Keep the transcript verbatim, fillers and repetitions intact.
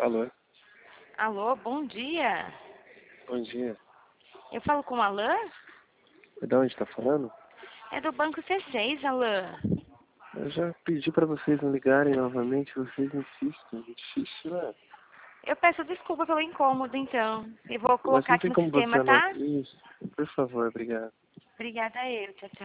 Alô, Alô, bom dia. bom dia. Eu falo com o Alain? De onde está falando? É do Banco C seis, Alain. Eu já pedi para vocês me ligarem novamente, vocês insistem. Difícil, né? Eu peço desculpa pelo incômodo, então. Eu vou Mas colocar não aqui tem no como você sistema, tá? anotar isso? Por favor, obrigado. Obrigada a eu. Tchau, tchau.